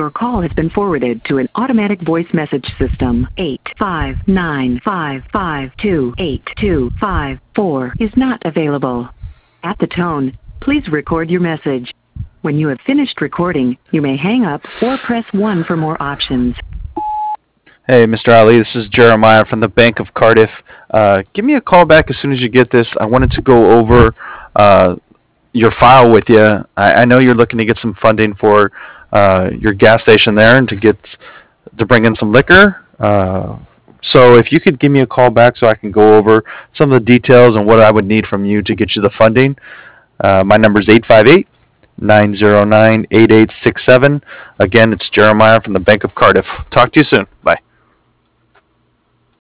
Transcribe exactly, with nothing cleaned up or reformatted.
Your call has been forwarded to an automatic voice message system. eight five nine five five two eight two five four is not available. At the tone, please record your message. When you have finished recording, you may hang up or press one for more options. Hey, Mister Ali, this is Jeremiah from the Bank of Cardiff. Uh, give me a call back as soon as you get this. I wanted to go over uh, your file with you. I, I know you're looking to get some funding for uh, your gas station there and to get to bring in some liquor. Uh, so if you could give me a call back so I can go over some of the details and what I would need from you to get you the funding. Uh, my number is eight five eight, nine zero nine, eight eight six seven. Again, it's Jeremiah from the Bank of Cardiff. Talk to you soon. Bye.